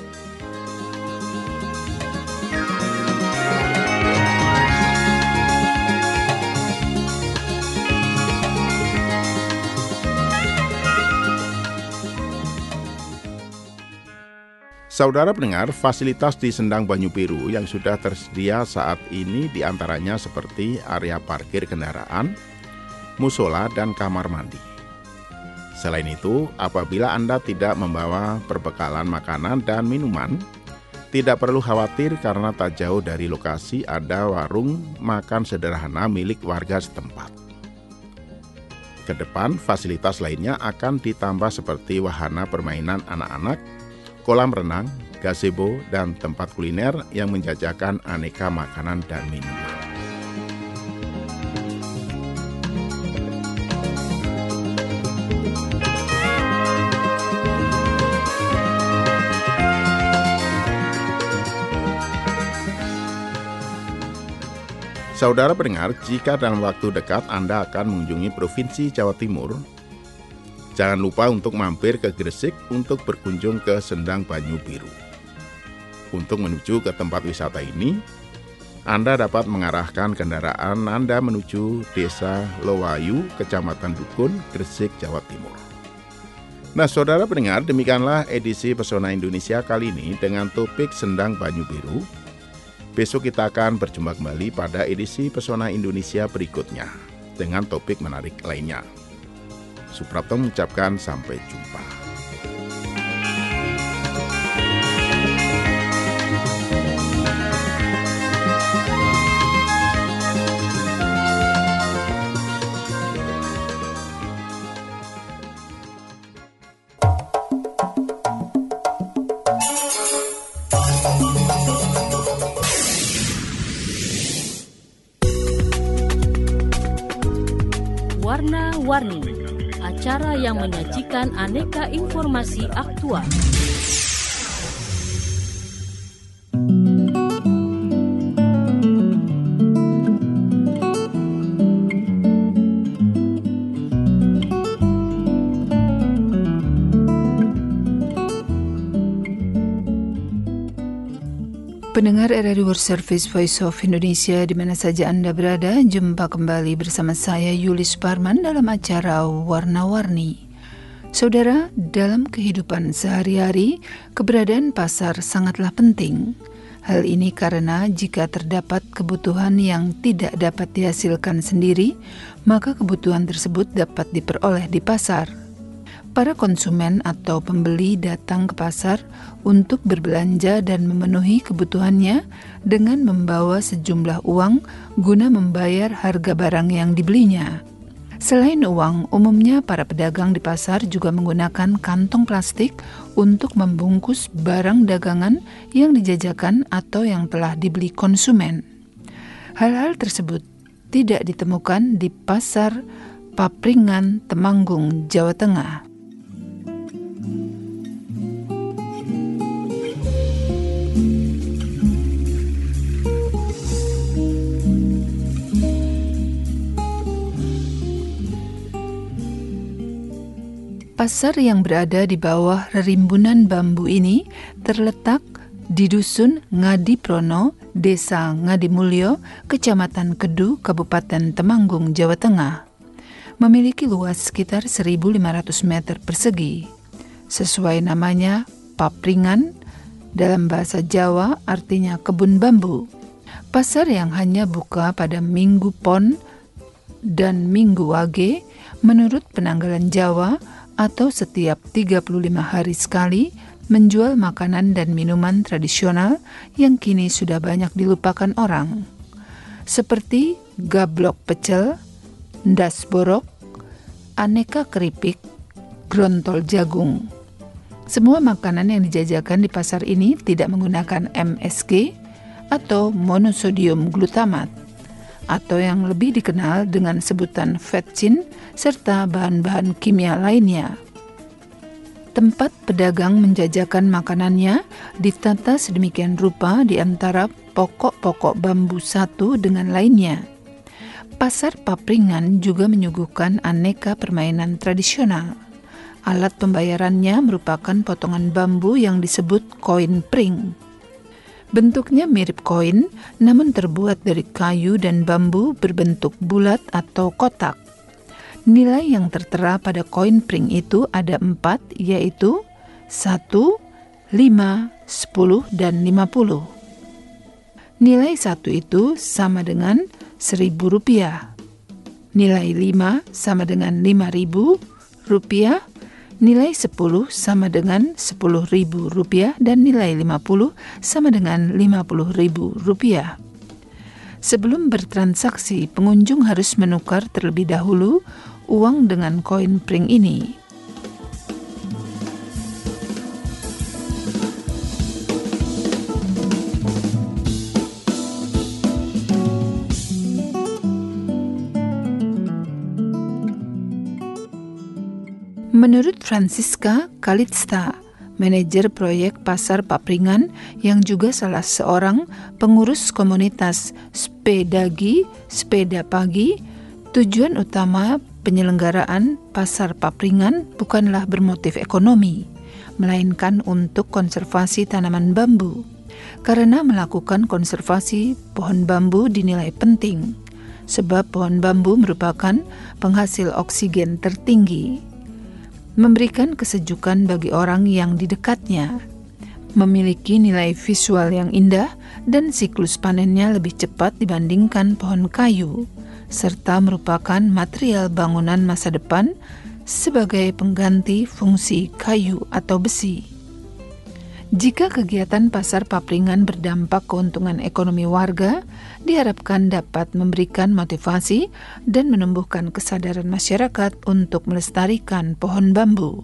Saudara pendengar, fasilitas di Sendang Banyu Biru yang sudah tersedia saat ini diantaranya seperti area parkir kendaraan, musola, dan kamar mandi. Selain itu, apabila Anda tidak membawa perbekalan makanan dan minuman, tidak perlu khawatir karena tak jauh dari lokasi ada warung makan sederhana milik warga setempat. Ke depan, fasilitas lainnya akan ditambah seperti wahana permainan anak-anak, kolam renang, gazebo, dan tempat kuliner yang menjajakan aneka makanan dan minuman. Saudara pendengar, jika dalam waktu dekat Anda akan mengunjungi Provinsi Jawa Timur, jangan lupa untuk mampir ke Gresik untuk berkunjung ke Sendang Banyu Biru. Untuk menuju ke tempat wisata ini, Anda dapat mengarahkan kendaraan Anda menuju Desa Lowayu, Kecamatan Dukun, Gresik, Jawa Timur. Nah, saudara pendengar, demikianlah edisi Pesona Indonesia kali ini dengan topik Sendang Banyu Biru. Besok kita akan berjumpa kembali pada edisi Pesona Indonesia berikutnya dengan topik menarik lainnya. Suprapto mengucapkan sampai jumpa. Warna-warni, acara yang menyajikan aneka informasi aktual. Pendengar RRI World Service Voice of Indonesia di mana saja Anda berada, jumpa kembali bersama saya Yulis Parman dalam acara Warna-Warni. Saudara, dalam kehidupan sehari-hari, keberadaan pasar sangatlah penting. Hal ini karena jika terdapat kebutuhan yang tidak dapat dihasilkan sendiri, maka kebutuhan tersebut dapat diperoleh di pasar. Para konsumen atau pembeli datang ke pasar untuk berbelanja dan memenuhi kebutuhannya dengan membawa sejumlah uang guna membayar harga barang yang dibelinya. Selain uang, umumnya para pedagang di pasar juga menggunakan kantong plastik untuk membungkus barang dagangan yang dijajakan atau yang telah dibeli konsumen. Hal-hal tersebut tidak ditemukan di pasar Papringan, Temanggung, Jawa Tengah. Pasar yang berada di bawah rerimbunan bambu ini terletak di Dusun Ngadiprono, Desa Ngadimulyo, Kecamatan Kedu, Kabupaten Temanggung, Jawa Tengah. Memiliki luas sekitar 1.500 meter persegi. Sesuai namanya, Papringan, dalam bahasa Jawa artinya kebun bambu. Pasar yang hanya buka pada Minggu Pon dan Minggu Wage, menurut penanggalan Jawa, atau setiap 35 hari sekali, menjual makanan dan minuman tradisional yang kini sudah banyak dilupakan orang. Seperti gablok pecel, ndas borok, aneka keripik, grontol jagung. Semua makanan yang dijajakan di pasar ini tidak menggunakan MSG atau monosodium glutamat, atau yang lebih dikenal dengan sebutan vetsin, serta bahan-bahan kimia lainnya. Tempat pedagang menjajakan makanannya ditata sedemikian rupa di antara pokok-pokok bambu satu dengan lainnya. Pasar Papringan juga menyuguhkan aneka permainan tradisional. Alat pembayarannya merupakan potongan bambu yang disebut koin pring. Bentuknya mirip koin, namun terbuat dari kayu dan bambu berbentuk bulat atau kotak. Nilai yang tertera pada koin pring itu ada 4, yaitu 1, 5, 10, dan 50. Nilai 1 itu sama dengan Rp1.000. Nilai 5 sama dengan Rp5.000. Nilai 10 sama dengan Rp10.000 dan nilai 50 sama dengan Rp50.000. Sebelum bertransaksi, pengunjung harus menukar terlebih dahulu uang dengan koin pring ini. Menurut Francisca Kalitsta, manajer proyek Pasar Papringan yang juga salah seorang pengurus komunitas Spedagi Sepeda Pagi, tujuan utama penyelenggaraan Pasar Papringan bukanlah bermotif ekonomi, melainkan untuk konservasi tanaman bambu. Karena melakukan konservasi pohon bambu dinilai penting, sebab pohon bambu merupakan penghasil oksigen tertinggi, memberikan kesejukan bagi orang yang di dekatnya, memiliki nilai visual yang indah, dan siklus panennya lebih cepat dibandingkan pohon kayu, serta merupakan material bangunan masa depan sebagai pengganti fungsi kayu atau besi. Jika kegiatan Pasar Papringan berdampak keuntungan ekonomi warga, diharapkan dapat memberikan motivasi dan menumbuhkan kesadaran masyarakat untuk melestarikan pohon bambu.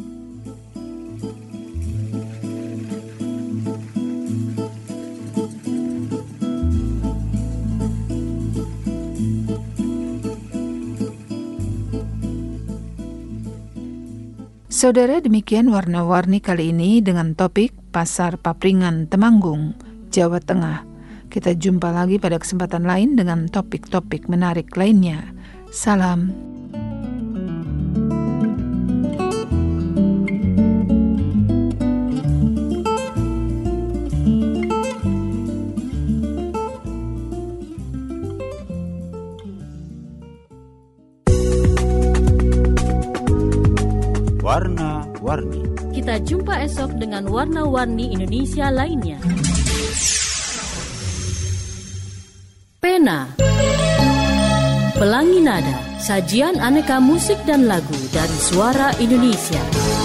Saudara, demikian warna-warni kali ini dengan topik Pasar Papringan Temanggung, Jawa Tengah. Kita jumpa lagi pada kesempatan lain dengan topik-topik menarik lainnya. Salam. Warna-warni. Kita jumpa esok dengan warna-warni Indonesia lainnya. Pena, Pelangi Nada, sajian aneka musik dan lagu dari suara Indonesia.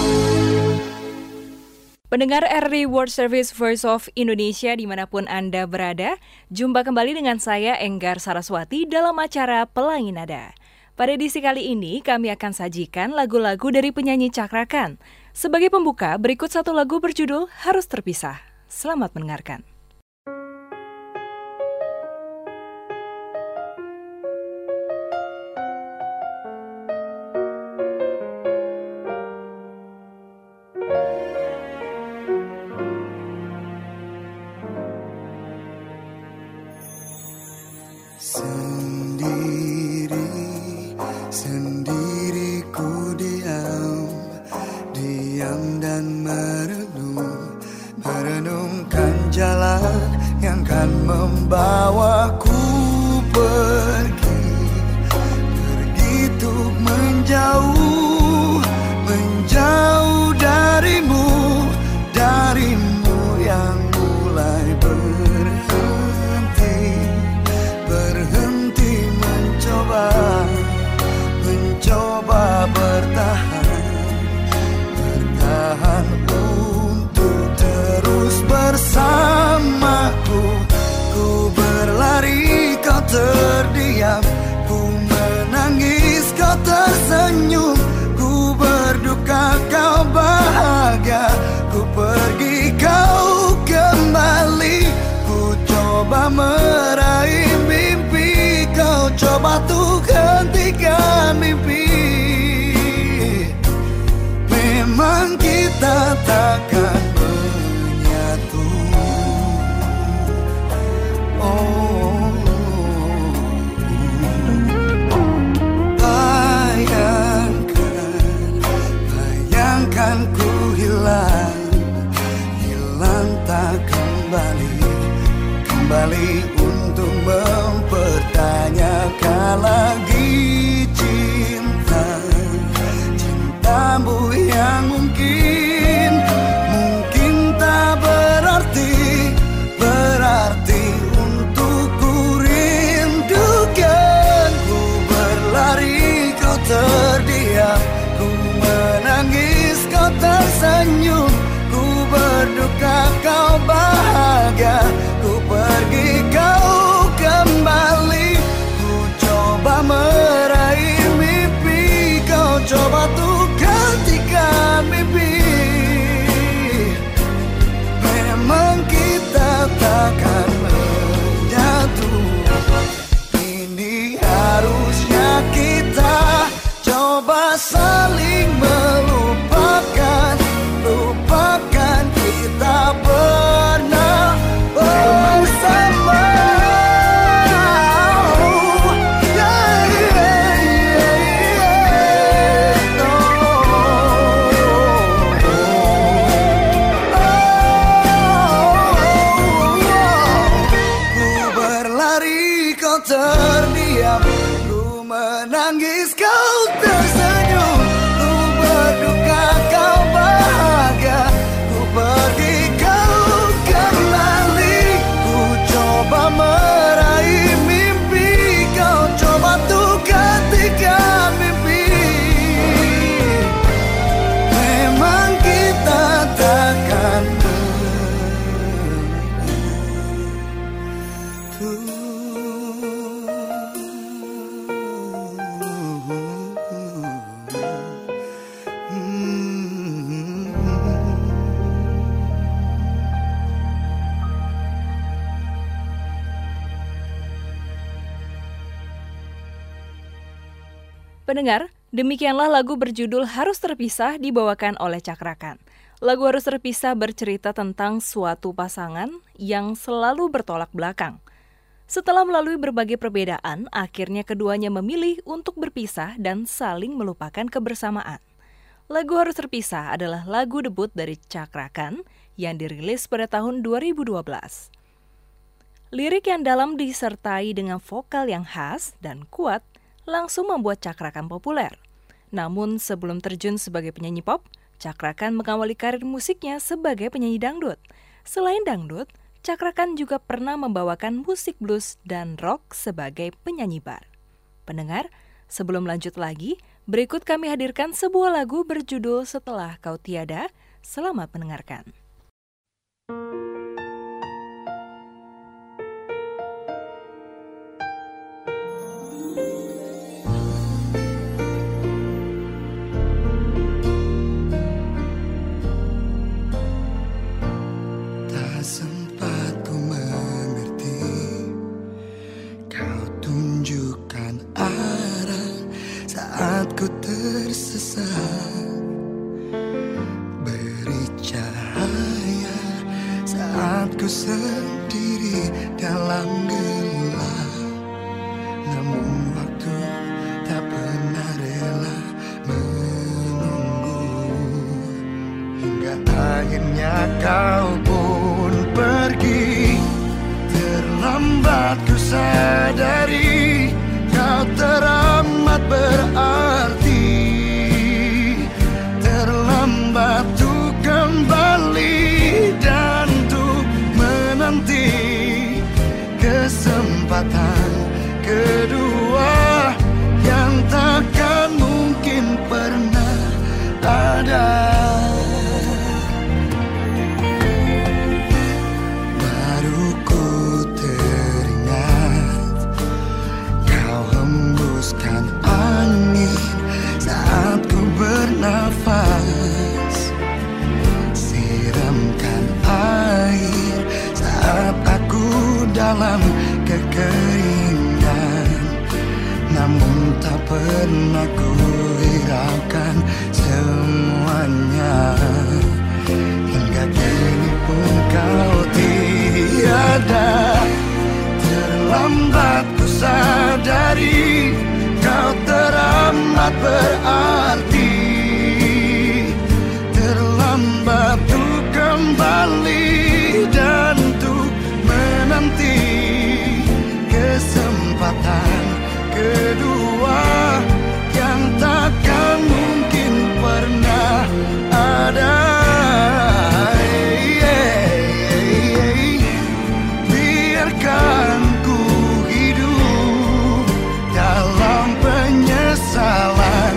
Pendengar RRI World Service Voice of Indonesia dimanapun Anda berada, jumpa kembali dengan saya Enggar Saraswati dalam acara Pelangi Nada. Pada edisi kali ini, kami akan sajikan lagu-lagu dari penyanyi Cakrakan. Sebagai pembuka, berikut satu lagu berjudul Harus Terpisah. Selamat mendengarkan. Sendiriku diam dan merenungkan jalan yang kan membawaku pergi untuk menjauh darimu yang mulai berhenti mencoba bertahan. terdiam, ku menangis kau tersenyum, ku berduka kau bahagia, ku pergi kau kembali, ku coba meraih mimpi, kau coba tuh gantikan mimpi. Memang kita takkan menyatu, ini harusnya kita coba saling melupakan, lupakan kita pernah bersama. Terdiam, ku menangis kau tersenyum, ku berduka kau bahagia, ku pergi kau kembali, ku coba meraih mimpi, kau coba tuh gantikan mimpi. Memang kita takkan Pendengar, demikianlah lagu berjudul Harus Terpisah dibawakan oleh Cakrakan. Lagu Harus Terpisah bercerita tentang suatu pasangan yang selalu bertolak belakang. Setelah melalui berbagai perbedaan, akhirnya keduanya memilih untuk berpisah dan saling melupakan kebersamaan. Lagu Harus Terpisah adalah lagu debut dari Cakrakan yang dirilis pada tahun 2012. Lirik yang dalam disertai dengan vokal yang khas dan kuat langsung membuat Cakrakan populer. Namun sebelum terjun sebagai penyanyi pop, Cakrakan mengawali karir musiknya sebagai penyanyi dangdut. Selain dangdut, Cakrakan juga pernah membawakan musik blues dan rock sebagai penyanyi bar. Pendengar, sebelum lanjut lagi, berikut kami hadirkan sebuah lagu berjudul Setelah Kau Tiada. Selamat mendengarkan. Ku tersesat, beri cahaya saat ku sendiri dalam gelap. Namun waktu tak pernah rela menunggu, hingga akhirnya kau pun pergi. Terlambat ku sadari kau teramat berarti, terlambat tuh kembali dan tuh menanti kesempatan kedua yang takkan mungkin pernah ada. Baru ku teringat kau hembuskan angin saat ku bernafas, siramkan air saat aku dalam kekeringan. Namun tak pernah ku hiraukan semuanya, hingga kini pun kau tiada. Terlambat ku sadari kau teramat berarti, terlambat tuh kembali dan tuh menanti kesempatan kedua yang takkan mungkin pernah ada. Biarkan ku hidup dalam penyesalan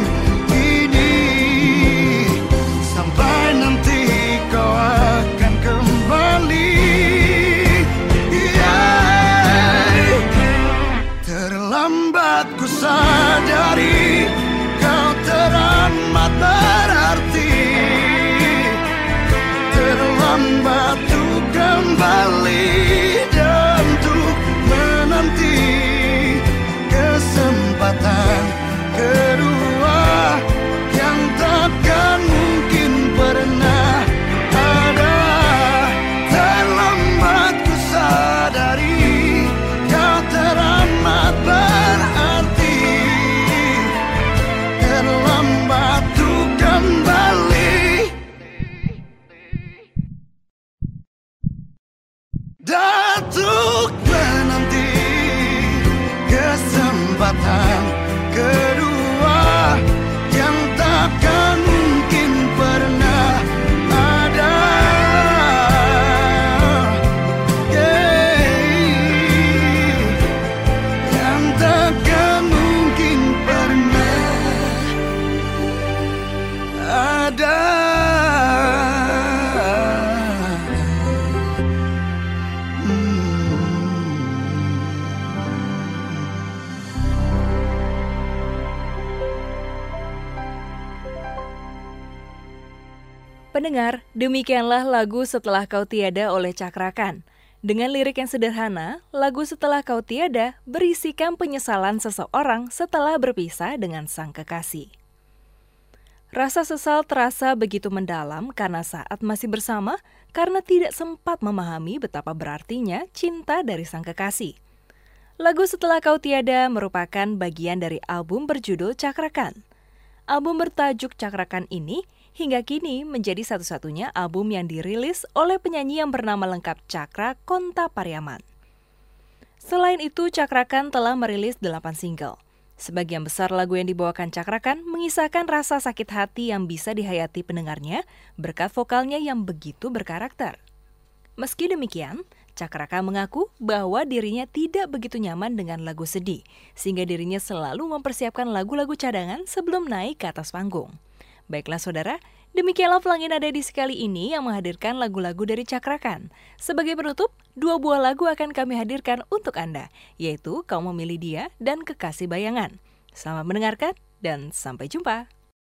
Pendengar, demikianlah lagu Setelah Kau Tiada oleh Cakrakan. Dengan lirik yang sederhana, lagu Setelah Kau Tiada berisikan penyesalan seseorang setelah berpisah dengan sang kekasih. Rasa sesal terasa begitu mendalam karena saat masih bersama, karena tidak sempat memahami betapa berartinya cinta dari sang kekasih. Lagu Setelah Kau Tiada merupakan bagian dari album berjudul Cakrakan. Album bertajuk Cakrakan ini hingga kini menjadi satu-satunya album yang dirilis oleh penyanyi yang bernama lengkap Cakra Konta Pariaman. Selain itu, Cakrakan telah merilis 8 single. Sebagian besar lagu yang dibawakan Cakrakan mengisahkan rasa sakit hati yang bisa dihayati pendengarnya berkat vokalnya yang begitu berkarakter. Meski demikian, Cakrakan mengaku bahwa dirinya tidak begitu nyaman dengan lagu sedih, sehingga dirinya selalu mempersiapkan lagu-lagu cadangan sebelum naik ke atas panggung. Baiklah saudara, demikianlah Pelangi Nada di sekali ini yang menghadirkan lagu-lagu dari Cakrakan. Sebagai penutup, 2 buah lagu akan kami hadirkan untuk Anda, yaitu Kau Memilih Dia dan Kekasih Bayangan. Selamat mendengarkan dan sampai jumpa.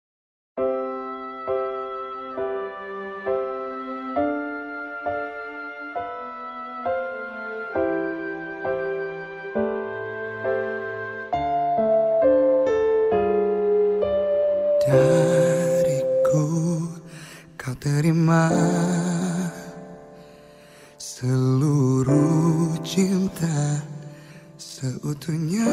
Terima seluruh cinta seutuhnya,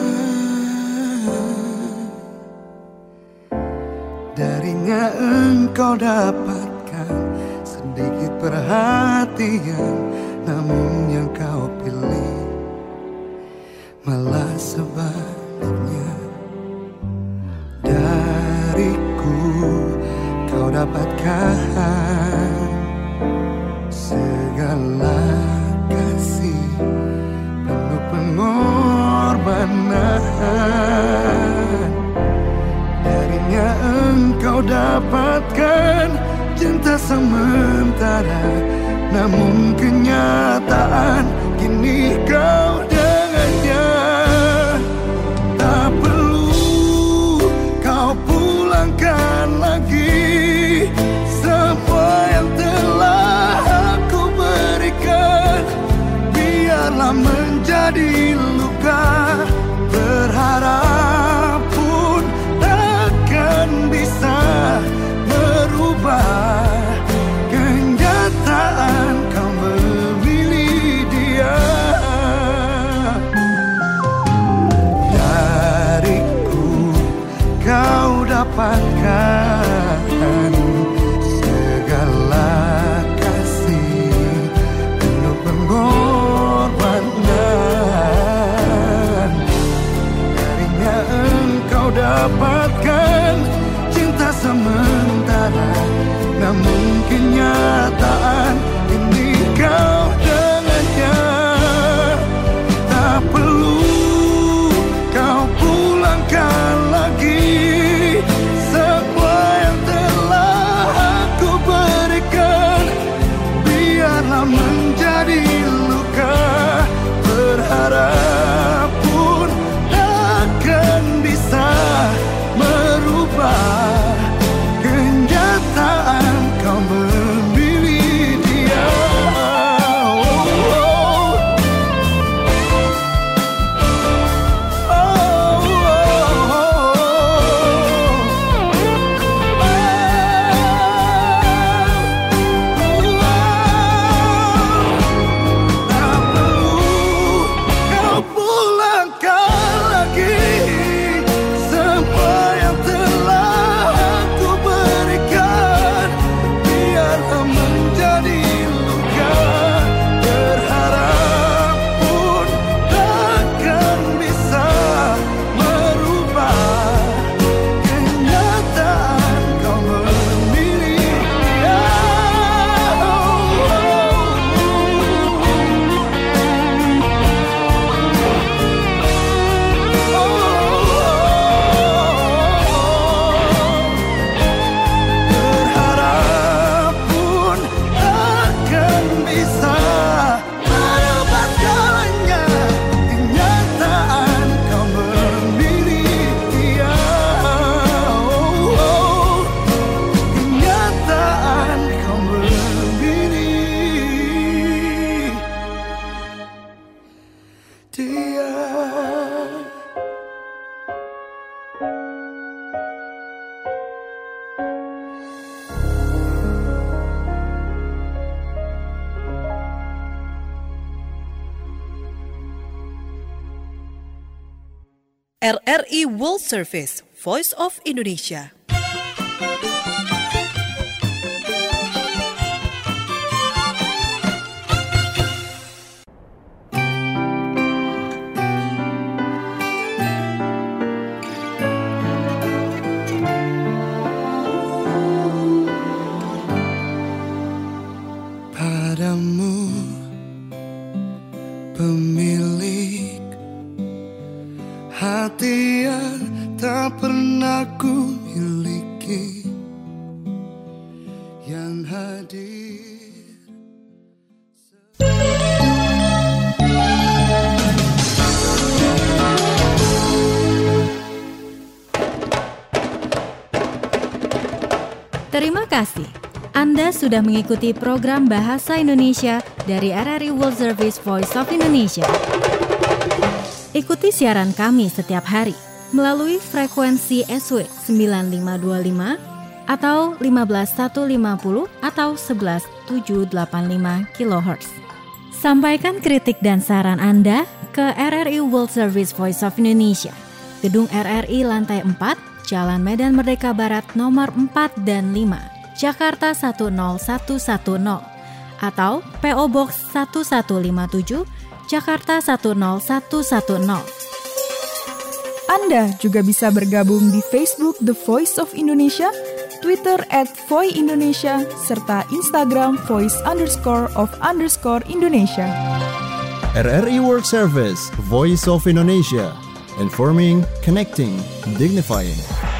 darinya engkau dapatkan sedikit perhatian, namun yang kau pilih malah sebaliknya. Dariku kau dapatkan segala kasih penuh pengorbanan, darinya engkau dapatkan cinta sementara, namun kenyataan kini kau dengannya. Tak perlu kau pulangkan lagi semua yang telah aku berikan, biarlah menjadi luka, berharap pun takkan bisa merubah kenyataan kau memilih dia. Dariku kau dapatkan segala kasih penuh pengorbanan, darinya engkau dapatkan cinta sementara, namun kenyataan ini kau dengannya. Tak perlu kau pulangkan lagi semua yang telah aku berikan, biarlah menjadi luka, berharap pun takkan bisa merubah kenyataan kau memilih RRI World Service, Voice of Indonesia. Padamu pemilik hati yang tak pernah ku miliki, yang hadir. Terima kasih. Anda sudah mengikuti program Bahasa Indonesia dari RRI World Service Voice of Indonesia. Ikuti siaran kami setiap hari melalui frekuensi SW 9525 atau 15150 atau 11785 kHz. Sampaikan kritik dan saran Anda ke RRI World Service Voice of Indonesia, Gedung RRI lantai 4, Jalan Medan Merdeka Barat nomor 4 dan 5. Jakarta 10110 atau PO Box 1157 Jakarta 10110. Anda juga bisa bergabung di Facebook The Voice of Indonesia, Twitter @voindonesia, serta Instagram voice_of_Indonesia. RRI World Service, Voice of Indonesia, informing, connecting, dignifying.